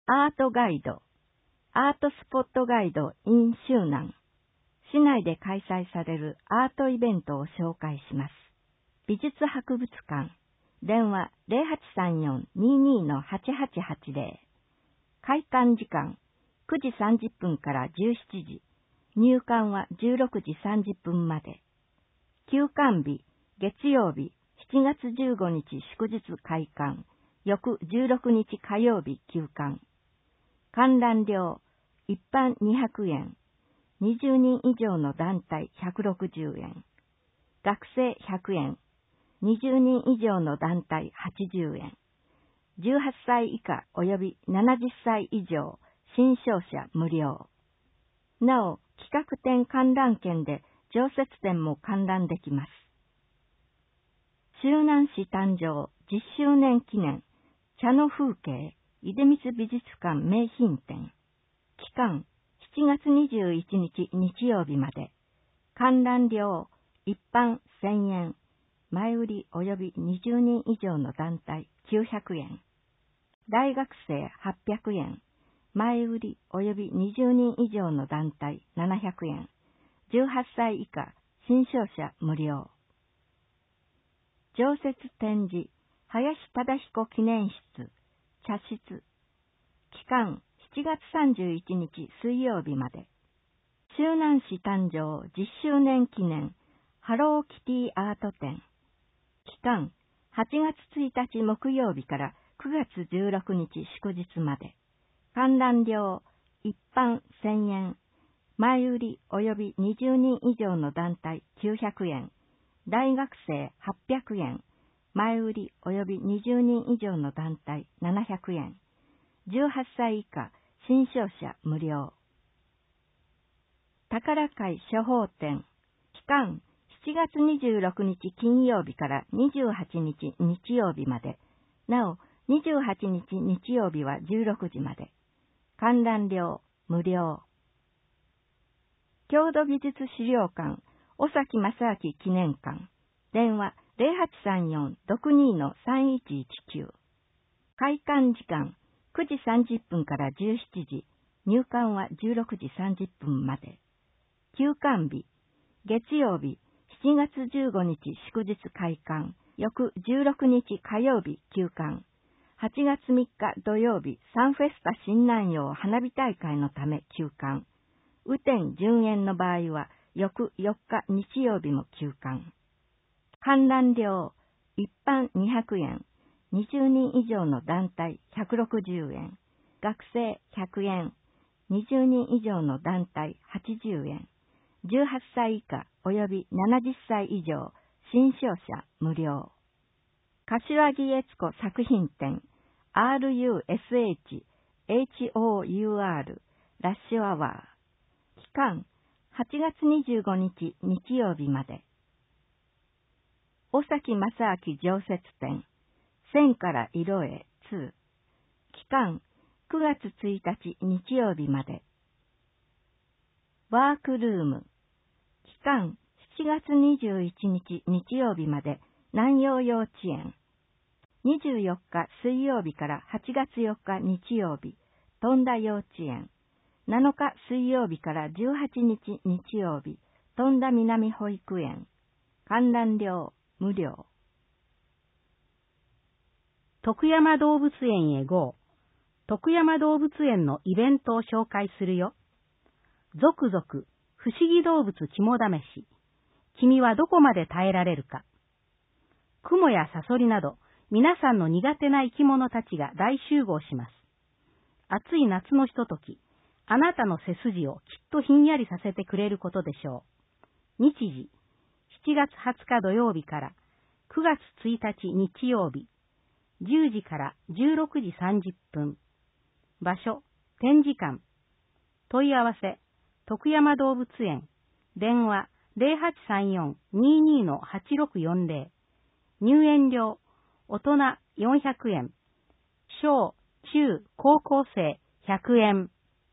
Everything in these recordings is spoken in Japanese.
アートガイド、アートスポットガイド in 周南。市内で開催されるアートイベントを紹介します。美術博物館。電話 0834-22-8880。開館時間9時30分から17時。入館は16時30分まで。休館日、月曜日、7月15日祝日開館。翌16日火曜日休館。観覧料、一般200円。20人以上の団体160円。学生100円。20人以上の団体80円。18歳以下及び70歳以上、新商者無料。なお、企画展観覧券で常設展も観覧できます。周南市誕生10周年記念、茶の風景、出光美術館名品展。期間、7月21日日曜日まで。観覧料、一般1000円。前売り及び20人以上の団体900円。大学生800円。前売り及び20人以上の団体700円。18歳以下、新商者無料。常設展示、林忠彦記念室、茶室。期間、7月31日水曜日まで。周南市誕生10周年記念、ハローキティアート展。期間、8月1日木曜日から9月16日祝日まで。観覧料、一般1000円。前売り及び20人以上の団体900円。大学生800円。前売り及び20人以上の団体700円。18歳以下、新商者無料。宝会処方展。期間、7月26日金曜日から28日日曜日まで。なお、28日日曜日は16時まで。観覧料、無料。郷土美術資料館、尾崎正明記念館。電話0834-62-3119。開館時間、9時30分から17時。入館は16時30分まで。休館日、月曜日、7月15日祝日開館。翌16日火曜日休館。8月3日土曜日、サンフェスタ新南洋花火大会のため休館。雨天順延の場合は、翌4日日曜日も休館。観覧料、一般200円。20人以上の団体160円。学生100円。20人以上の団体80円。18歳以下及び70歳以上、新商者無料。柏木悦子作品展、RUSH、HOUR、ラッシュアワー。期間、8月25日日曜日まで。尾崎正明常設展、線から色へ2。期間、9月1日日曜日まで。ワークルーム。期間、7月21日日曜日まで、南陽幼稚園。24日水曜日から8月4日日曜日、富田幼稚園。7日水曜日から18日日曜日、富田南保育園。観覧料、無料。 徳山動物園へ GO。徳山動物園のイベントを紹介するよ。続々、不思議動物肝試し。君はどこまで耐えられるか。クモやサソリなど、皆さんの苦手な生き物たちが大集合します。暑い夏のひととき、あなたの背筋をきっとひんやりさせてくれることでしょう。日時、7月20日土曜日から9月1日日曜日、10時から16時30分。場所、展示館。問い合わせ、徳山動物園。電話、0834-22-8640。入園料、大人400円。小、中、高校生100円。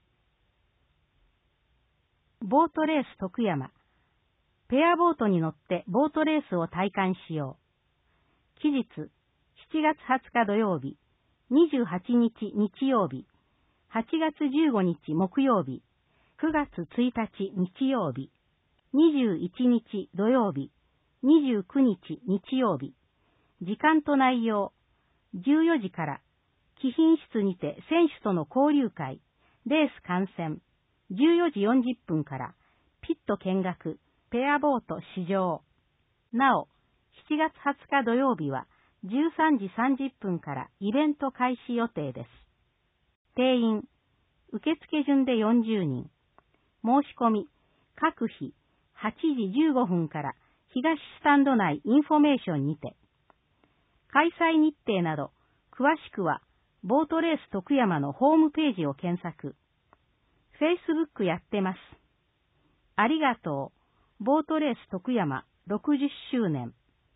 ボートレース徳山。ペアボートに乗ってボートレースを体感しよう。期日、7月20日土曜日、28日日曜日、 8月15日木曜日、9月1日日曜日、21日土曜日、29日日曜日、時間と内容、14時から、貴賓室にて選手との交流会、レース観戦、14時40分から、ピット見学、ペアボート試乗。なお、7月20日土曜日は、13時30分からイベント開始予定です。定員、受付順で40人。申し込み、各日、8時15分から東スタンド内インフォメーションにて。開催日程など、詳しくは、ボートレース徳山のホームページを検索。Facebook やってます。ありがとう。ボートレース徳山60周年。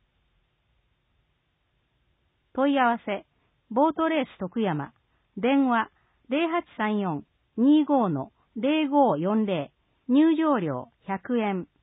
問い合わせ、ボートレース徳山、電話0834-25-0540、入場料100円。